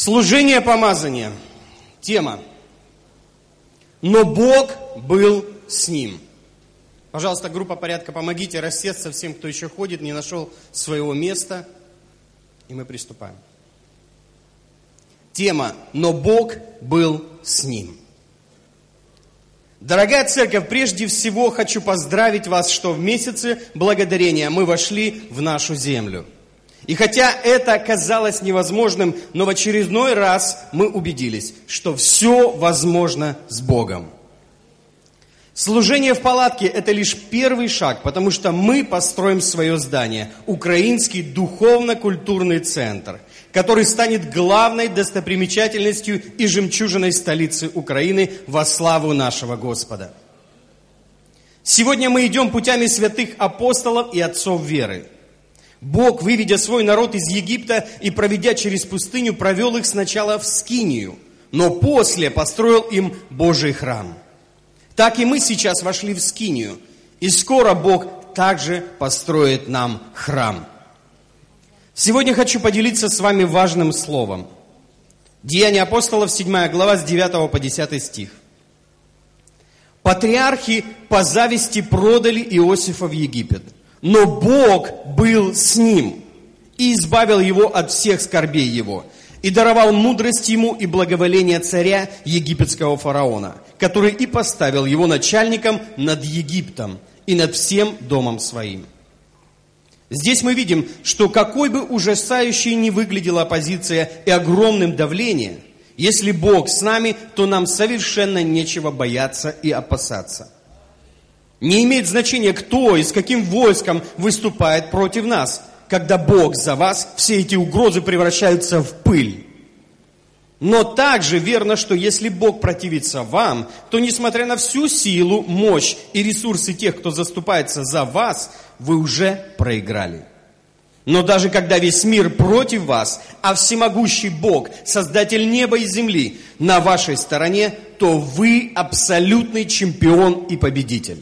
Служение помазания. Тема. Но Бог был с ним. Пожалуйста, группа порядка, помогите рассесться всем, кто еще ходит, не нашел своего места. И мы приступаем. Тема. Но Бог был с ним. Дорогая церковь, прежде всего хочу поздравить вас, что в месяце благодарения мы вошли в нашу землю. И хотя это казалось невозможным, но в очередной раз мы убедились, что все возможно с Богом. Служение в палатке – это лишь первый шаг, потому что мы построим свое здание, Украинский духовно-культурный центр, который станет главной достопримечательностью и жемчужиной столицы Украины во славу нашего Господа. Сегодня мы идем путями святых апостолов и отцов веры. Бог, выведя свой народ из Египта и проведя через пустыню, провел их сначала в Скинию, но после построил им Божий храм. Так и мы сейчас вошли в Скинию, и скоро Бог также построит нам храм. Сегодня хочу поделиться с вами важным словом. Деяния апостолов, 7 глава, с 9 по 10 стих. Патриархи по зависти продали Иосифа в Египет. Но Бог был с ним и избавил его от всех скорбей его, и даровал мудрость ему и благоволение царя египетского фараона, который и поставил его начальником над Египтом и над всем домом своим. Здесь мы видим, что какой бы ужасающей ни выглядела оппозиция и огромным давлением, если Бог с нами, то нам совершенно нечего бояться и опасаться. Не имеет значения, кто и с каким войском выступает против нас. Когда Бог за вас, все эти угрозы превращаются в пыль. Но также верно, что если Бог противится вам, то несмотря на всю силу, мощь и ресурсы тех, кто заступается за вас, вы уже проиграли. Но даже когда весь мир против вас, а всемогущий Бог, Создатель неба и земли, на вашей стороне, то вы абсолютный чемпион и победитель.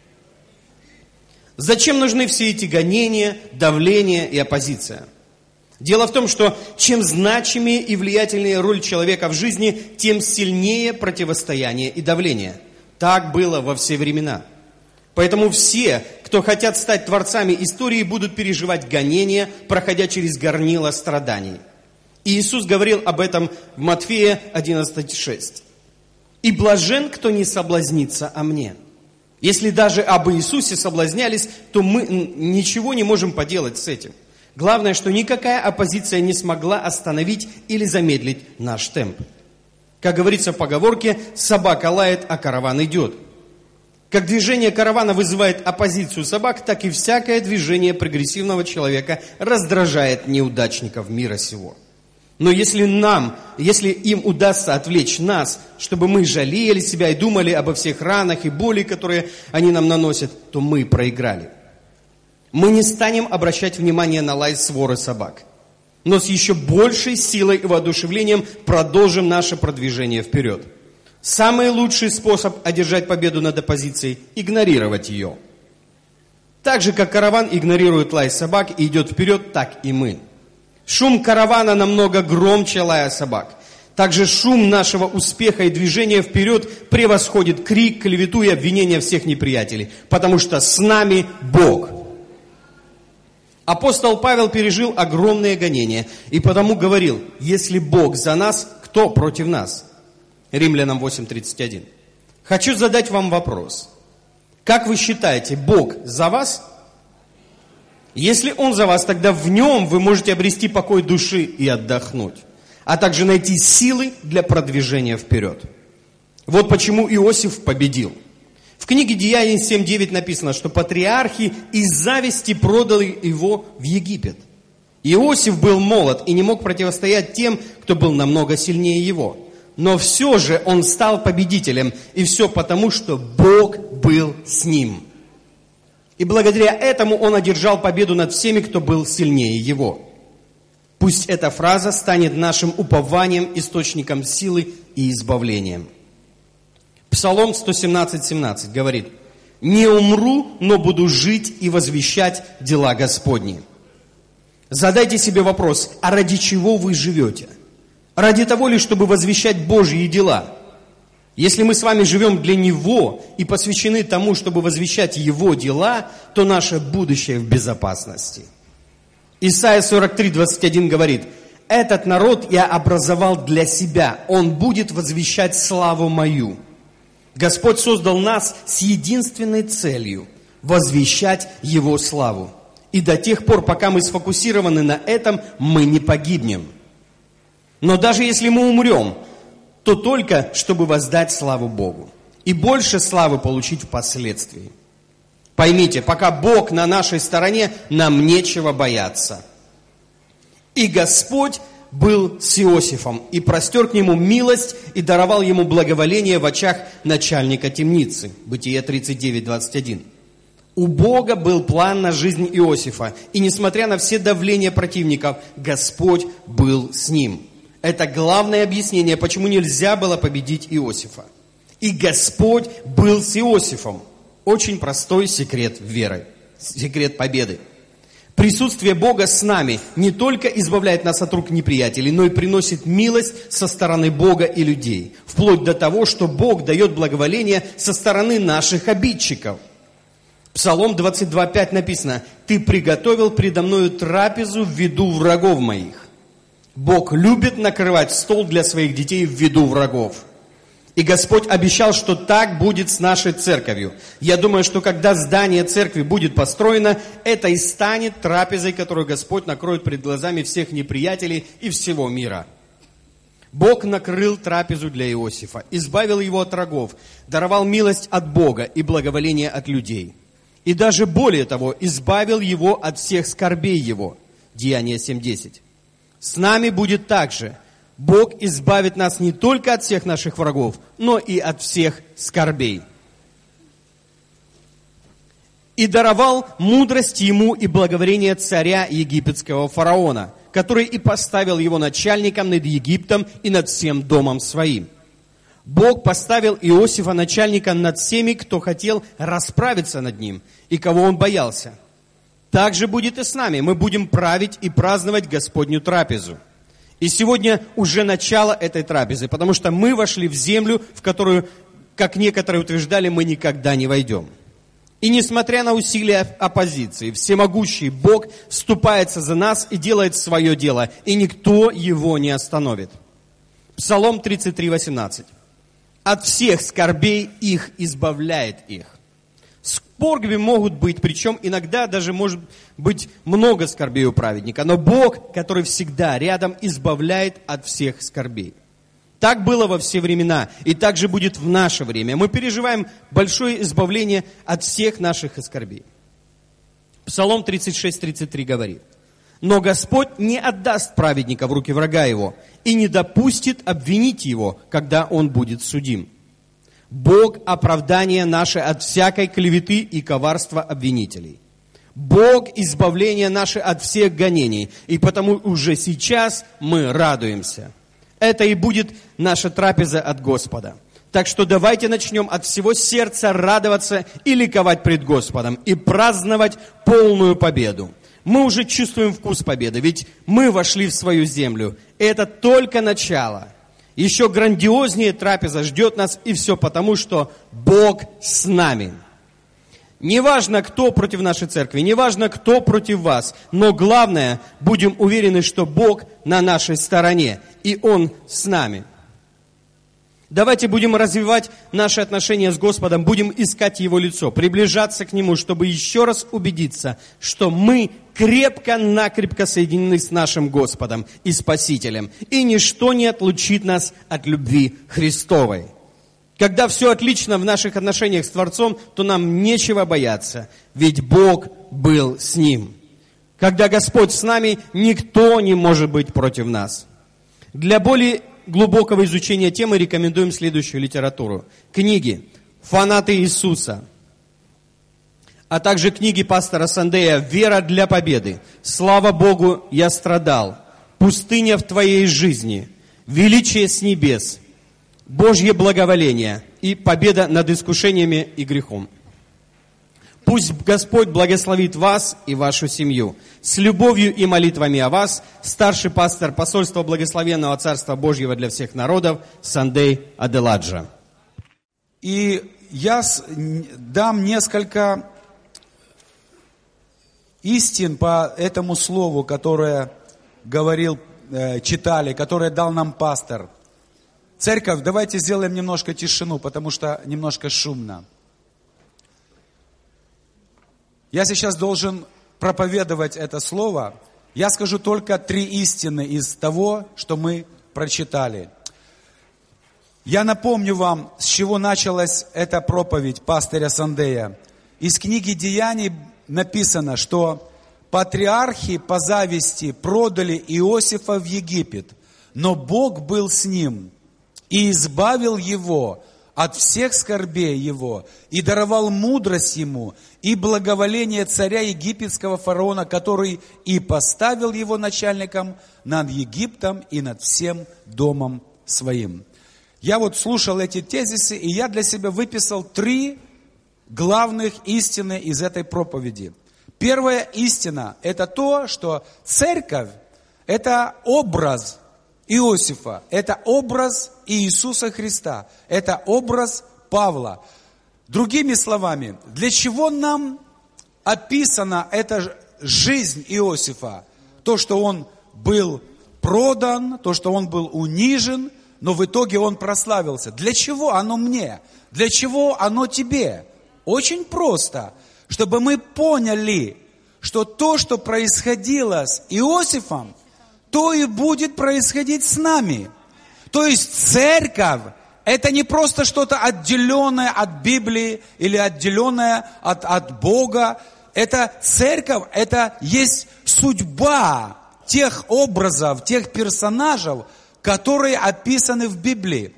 Зачем нужны все эти гонения, давление и оппозиция? Дело в том, что чем значимее и влиятельнее роль человека в жизни, тем сильнее противостояние и давление. Так было во все времена. Поэтому все, кто хотят стать творцами истории, будут переживать гонения, проходя через горнило страданий. И Иисус говорил об этом в Матфея 11:6. «И блажен, кто не соблазнится о мне». Если даже об Иисусе соблазнялись, то мы ничего не можем поделать с этим. Главное, что никакая оппозиция не смогла остановить или замедлить наш темп. Как говорится в поговорке, собака лает, а караван идет. Как движение каравана вызывает оппозицию собак, так и всякое движение прогрессивного человека раздражает неудачников мира сего. Но если им удастся отвлечь нас, чтобы мы жалели себя и думали обо всех ранах и боли, которые они нам наносят, то мы проиграли. Мы не станем обращать внимание на лай своры собак, но с еще большей силой и воодушевлением продолжим наше продвижение вперед. Самый лучший способ одержать победу над оппозицией – игнорировать ее. Так же, как караван игнорирует лай собак и идет вперед, так и мы. Шум каравана намного громче лая собак. Также шум нашего успеха и движения вперед превосходит крик, клевету и обвинения всех неприятелей, потому что с нами Бог. Апостол Павел пережил огромные гонения и потому говорил: если Бог за нас, кто против нас? Римлянам 8:31. Хочу задать вам вопрос. Как вы считаете, Бог за вас? Если Он за вас, тогда в Нем вы можете обрести покой души и отдохнуть, а также найти силы для продвижения вперед. Вот почему Иосиф победил. В книге Деяний 7:9 написано, что патриархи из зависти продали его в Египет. Иосиф был молод и не мог противостоять тем, кто был намного сильнее его. Но все же он стал победителем, и все потому, что Бог был с ним. И благодаря этому он одержал победу над всеми, кто был сильнее его. Пусть эта фраза станет нашим упованием, источником силы и избавлением. Псалом 117:17 говорит: «Не умру, но буду жить и возвещать дела Господни». Задайте себе вопрос: а ради чего вы живете? Ради того ли, чтобы возвещать Божьи дела? Если мы с вами живем для Него и посвящены тому, чтобы возвещать Его дела, то наше будущее в безопасности. Исайя 43:21 говорит: «Этот народ я образовал для себя, он будет возвещать славу мою». Господь создал нас с единственной целью – возвещать Его славу. И до тех пор, пока мы сфокусированы на этом, мы не погибнем. Но даже если мы умрем, то только, чтобы воздать славу Богу. И больше славы получить впоследствии. Поймите, пока Бог на нашей стороне, нам нечего бояться. И Господь был с Иосифом, и простер к нему милость, и даровал ему благоволение в очах начальника темницы. Бытие 39:21. У Бога был план на жизнь Иосифа, и несмотря на все давления противников, Господь был с ним. Это главное объяснение, почему нельзя было победить Иосифа. И Господь был с Иосифом. Очень простой секрет веры, секрет победы. Присутствие Бога с нами не только избавляет нас от рук неприятелей, но и приносит милость со стороны Бога и людей. Вплоть до того, что Бог дает благоволение со стороны наших обидчиков. Псалом 22:5 написано: «Ты приготовил предо мною трапезу в виду врагов моих». Бог любит накрывать стол для своих детей в виду врагов. И Господь обещал, что так будет с нашей церковью. Я думаю, что когда здание церкви будет построено, это и станет трапезой, которую Господь накроет перед глазами всех неприятелей и всего мира. Бог накрыл трапезу для Иосифа, избавил его от врагов, даровал милость от Бога и благоволение от людей. И даже более того, избавил его от всех скорбей его. Деяние 7:10. С нами будет так же. Бог избавит нас не только от всех наших врагов, но и от всех скорбей. И даровал мудрость ему и благоволение царя египетского фараона, который и поставил его начальником над Египтом и над всем домом своим. Бог поставил Иосифа начальником над всеми, кто хотел расправиться над ним и кого он боялся. Так же будет и с нами. Мы будем править и праздновать Господню трапезу. И сегодня уже начало этой трапезы, потому что мы вошли в землю, в которую, как некоторые утверждали, мы никогда не войдем. И несмотря на усилия оппозиции, всемогущий Бог вступается за нас и делает свое дело, и никто его не остановит. Псалом 33:18. От всех скорбей их избавляет их. Скорби могут быть, причем иногда даже может быть много скорбей у праведника. Но Бог, который всегда рядом, избавляет от всех скорбей. Так было во все времена, и так же будет в наше время. Мы переживаем большое избавление от всех наших скорбей. Псалом 36:33 говорит: «Но Господь не отдаст праведника в руки врага его и не допустит обвинить его, когда он будет судим. Бог – оправдание наше от всякой клеветы и коварства обвинителей. Бог – избавление наше от всех гонений, и потому уже сейчас мы радуемся». Это и будет наша трапеза от Господа. Так что давайте начнем от всего сердца радоваться и ликовать пред Господом, и праздновать полную победу. Мы уже чувствуем вкус победы, ведь мы вошли в свою землю. Это только начало. Еще грандиознее трапеза ждет нас, и все потому, что Бог с нами. Неважно, кто против нашей церкви, неважно, кто против вас, но главное, будем уверены, что Бог на нашей стороне, и Он с нами. Давайте будем развивать наши отношения с Господом, будем искать Его лицо, приближаться к Нему, чтобы еще раз убедиться, что мы крепко-накрепко соединены с нашим Господом и Спасителем, и ничто не отлучит нас от любви Христовой. Когда все отлично в наших отношениях с Творцом, то нам нечего бояться, ведь Бог был с Ним. Когда Господь с нами, никто не может быть против нас. Для более глубокого изучения темы рекомендуем следующую литературу. Книги «Фанаты Иисуса», а также книги пастора Сандея «Вера для победы», «Слава Богу, я страдал», «Пустыня в твоей жизни», «Величие с небес», «Божье благоволение» и «Победа над искушениями и грехом». Пусть Господь благословит вас и вашу семью. С любовью и молитвами о вас, старший пастор посольства Благословенного Царства Божьего для всех народов Сандей Аделаджа. И я дам несколько истин по этому слову, которое говорил, читали, которое дал нам пастор. Церковь, давайте сделаем немножко тишину, потому что немножко шумно. Я сейчас должен проповедовать это слово. Я скажу только 3 истины из того, что мы прочитали. Я напомню вам, с чего началась эта проповедь пастыря Сандея. Из книги Деяний написано, что патриархи по зависти продали Иосифа в Египет, но Бог был с ним и избавил его от всех скорбей его, и даровал мудрость ему, и благоволение царя египетского фараона, который и поставил его начальником над Египтом и над всем домом своим. Я вот слушал эти тезисы, и я для себя выписал 3 главных истины из этой проповеди. Первая истина – это то, что церковь – это образ Иосифа, это образ Иисуса Христа, это образ Павла. Другими словами, для чего нам описана эта жизнь Иосифа? То, что он был продан, то, что он был унижен, но в итоге он прославился. Для чего оно мне? Для чего оно тебе? Очень просто, чтобы мы поняли, что то, что происходило с Иосифом, то и будет происходить с нами. То есть церковь – это не просто что-то отделенное от Библии или отделенное от Бога. Это церковь, это есть судьба тех образов, тех персонажей, которые описаны в Библии.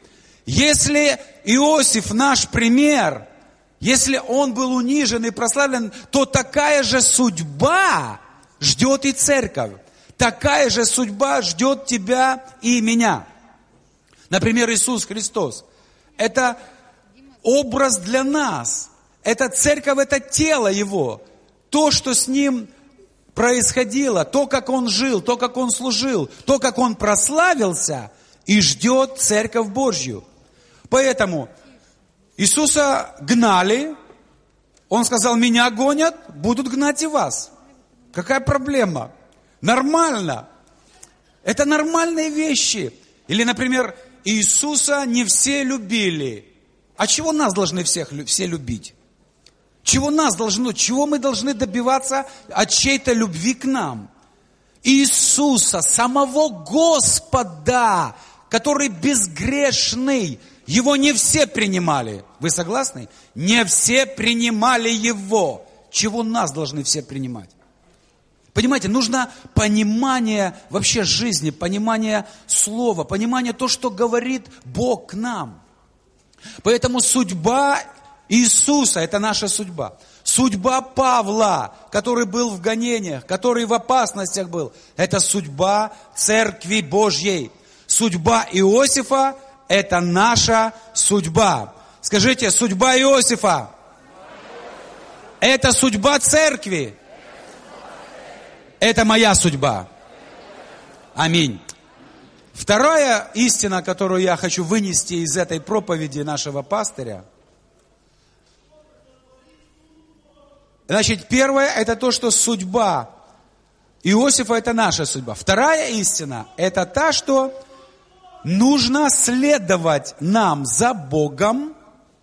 Если Иосиф наш пример, если он был унижен и прославлен, то такая же судьба ждет и церковь. Такая же судьба ждет тебя и меня. Например, Иисус Христос. Это образ для нас. Это церковь, это тело Его. То, что с Ним происходило, то, как Он жил, то, как Он служил, то, как Он прославился, и ждет церковь Божью. Поэтому Иисуса гнали. Он сказал, меня гонят, будут гнать и вас. Какая проблема? Нормально. Это нормальные вещи. Или, например, Иисуса не все любили. А чего нас должны все любить? Чего мы должны добиваться от чьей-то любви к нам? Иисуса, самого Господа, который безгрешный, Его не все принимали. Вы согласны? Не все принимали Его. Чего нас должны все принимать? Понимаете, нужно понимание вообще жизни, понимание слова, понимание то, что говорит Бог к нам. Поэтому судьба Иисуса – это наша судьба. Судьба Павла, который был в гонениях, который в опасностях был, это судьба Церкви Божьей. Судьба Иосифа – это наша судьба. Скажите, судьба Иосифа – это судьба Церкви. Это моя судьба. Аминь. Вторая истина, которую я хочу вынести из этой проповеди нашего пастыря. Значит, первое, это то, что судьба Иосифа – это наша судьба. Вторая истина – это та, что нужно следовать нам за Богом,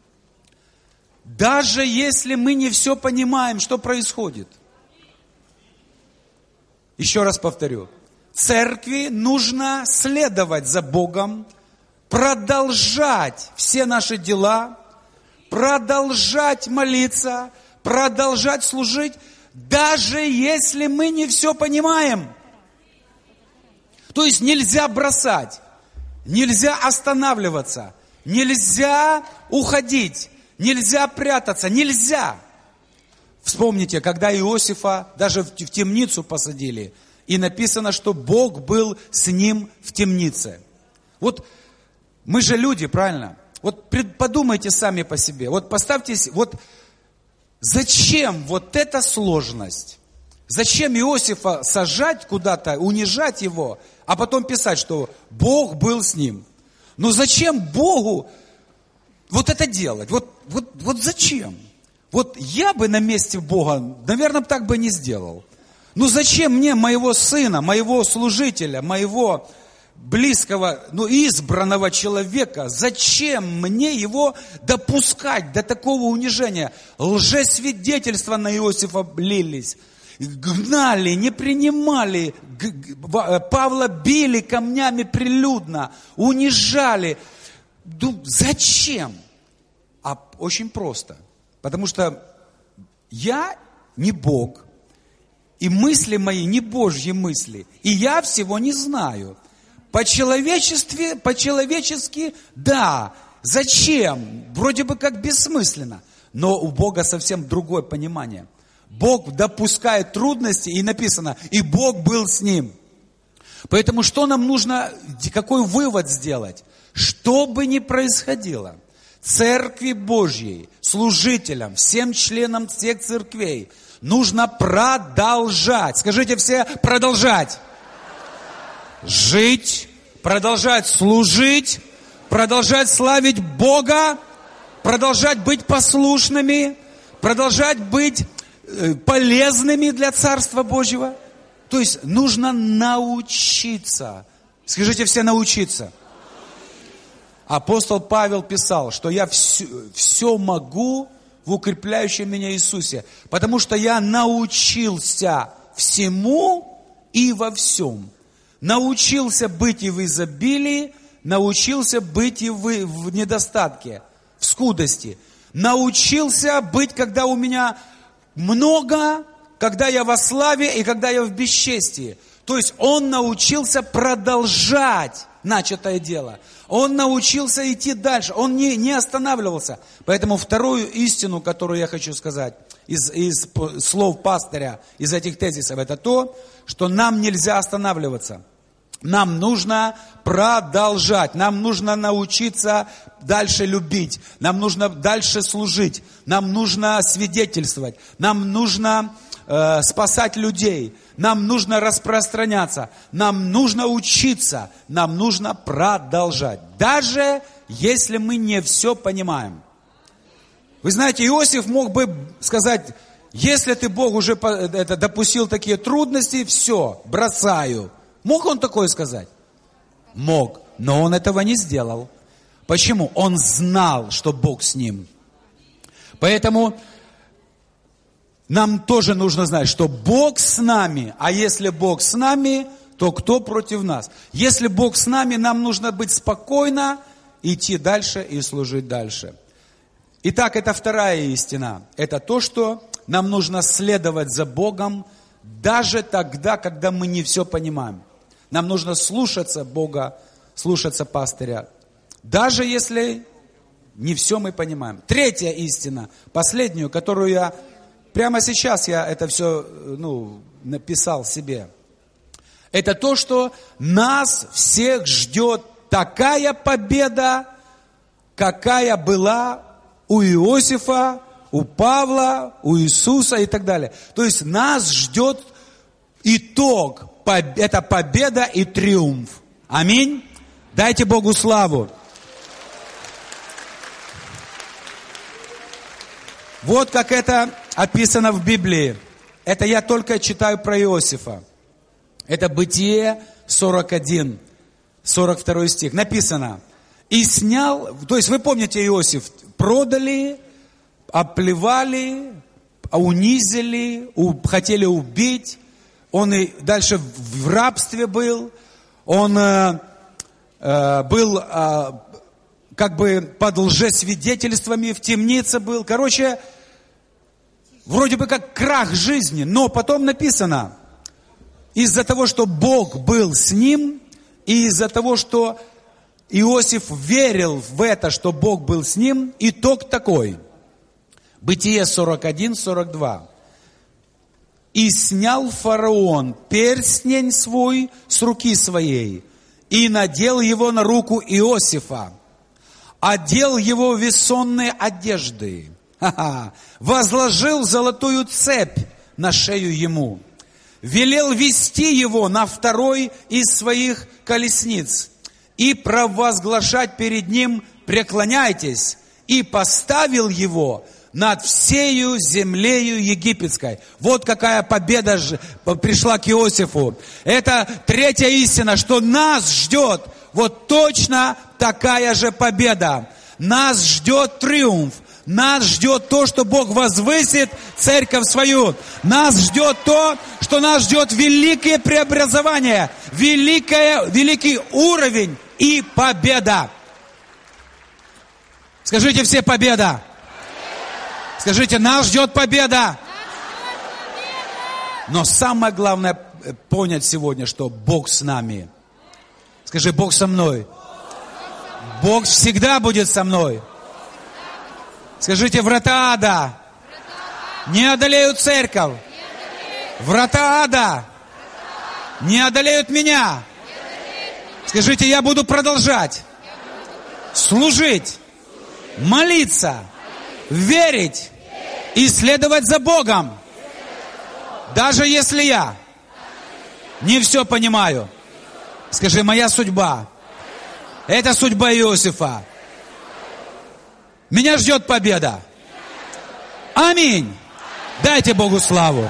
даже если мы не все понимаем, что происходит. Еще раз повторю. Церкви нужно следовать за Богом, продолжать все наши дела, продолжать молиться, продолжать служить, даже если мы не все понимаем. То есть нельзя бросать, нельзя останавливаться, нельзя уходить, нельзя прятаться, нельзя. Вспомните, когда Иосифа даже в темницу посадили, и написано, что Бог был с ним в темнице. Вот мы же люди, правильно? Вот подумайте сами по себе. Вот поставьтесь, вот зачем вот эта сложность? Зачем Иосифа сажать куда-то, унижать его, а потом писать, что Бог был с ним? Ну зачем Богу вот это делать? Вот зачем? Вот я бы на месте Бога, наверное, так бы не сделал. Ну зачем мне моего сына, моего служителя, моего близкого, избранного человека, зачем мне его допускать до такого унижения? Лжесвидетельства на Иосифа лились, гнали, не принимали, Павла били камнями прилюдно, унижали. Зачем? А очень просто. Потому что я не Бог, и мысли мои не Божьи мысли, и я всего не знаю. По-человечески, да. Зачем? Вроде бы как бессмысленно. Но у Бога совсем другое понимание. Бог допускает трудности, и написано, и Бог был с ним. Поэтому что нам нужно, какой вывод сделать? Что бы ни происходило, Церкви Божьей, служителям, всем членам всех церквей нужно продолжать. Скажите все, продолжать. Жить, продолжать служить, продолжать славить Бога, продолжать быть послушными, продолжать быть полезными для Царства Божьего. То есть нужно научиться. Скажите все, научиться. Апостол Павел писал, что я все могу в укрепляющем меня Иисусе, потому что я научился всему и во всем. Научился быть и в изобилии, научился быть и в недостатке, в скудости. Научился быть, когда у меня много, когда я во славе и когда я в бесчестии. То есть он научился продолжать начатое дело. Он научился идти дальше. Он не останавливался. Поэтому вторую истину, которую я хочу сказать из слов пастыря, из этих тезисов, это то, что нам нельзя останавливаться. Нам нужно продолжать. Нам нужно научиться дальше любить. Нам нужно дальше служить. Нам нужно свидетельствовать. Нам нужно спасать людей. Нам нужно распространяться. Нам нужно учиться. Нам нужно продолжать. Даже если мы не все понимаем. Вы знаете, Иосиф мог бы сказать, если ты, Бог, уже допустил такие трудности, все, бросаю. Мог он такое сказать? Мог. Но он этого не сделал. Почему? Он знал, что Бог с ним. Поэтому нам тоже нужно знать, что Бог с нами. А если Бог с нами, то кто против нас? Если Бог с нами, нам нужно быть спокойно, идти дальше и служить дальше. Итак, это вторая истина. Это то, что нам нужно следовать за Богом, даже тогда, когда мы не все понимаем. Нам нужно слушаться Бога, слушаться пастыря, даже если не все мы понимаем. Третья истина, последнюю, которую я прямо сейчас это все написал себе. Это то, что нас всех ждет такая победа, какая была у Иосифа, у Павла, у Иисуса и так далее. То есть нас ждет итог. Это победа и триумф. Аминь. Дайте Богу славу. Вот как это описано в Библии. Это я только читаю про Иосифа. Это Бытие 41, 42 стих. Написано. И снял, то есть вы помните Иосиф, продали, оплевали, унизили, хотели убить. Он и дальше в рабстве был. Он был как бы под лжесвидетельствами, в темнице был. Короче, вроде бы как крах жизни. Но потом написано, из-за того, что Бог был с ним, и из-за того, что Иосиф верил в это, что Бог был с ним, итог такой. Бытие 41, 42. И снял фараон перстень свой с руки своей, и надел его на руку Иосифа, одел его в весонные одежды, возложил золотую цепь на шею ему, велел вести его на второй из своих колесниц и провозглашать перед ним: преклоняйтесь, и поставил его над всею землею египетской. Вот какая победа пришла к Иосифу. Это третья истина, что нас ждет вот точно такая же победа. Нас ждет триумф. Нас ждет то, что Бог возвысит церковь свою. Нас ждет то, что нас ждет великое преобразование, великий уровень и победа. Скажите все: победа. Скажите: нас ждет победа. Но самое главное понять сегодня, что Бог с нами. Скажи: Бог со мной. Бог всегда будет со мной. Скажите: врата ада не одолеют церковь. Врата ада не одолеют меня. Скажите: я буду продолжать служить, молиться, верить и следовать за Богом. Даже если я не все понимаю. Скажи: моя судьба — это судьба Иосифа. Меня ждет победа. Аминь. Дайте Богу славу.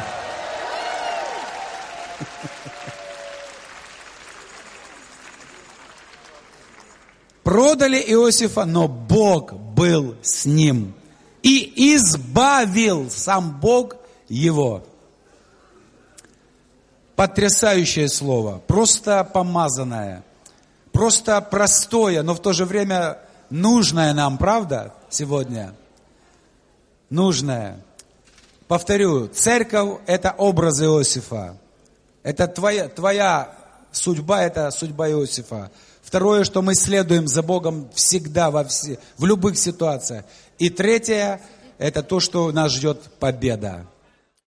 Продали Иосифа, но Бог был с ним. И избавил сам Бог его. Потрясающее слово. Просто помазанное. Просто простое, но в то же время нужное нам, правда, сегодня? Нужное. Повторю, церковь — это образ Иосифа. Это твоя судьба, это судьба Иосифа. Второе, что мы следуем за Богом всегда, в любых ситуациях. И третье, это то, что нас ждет победа.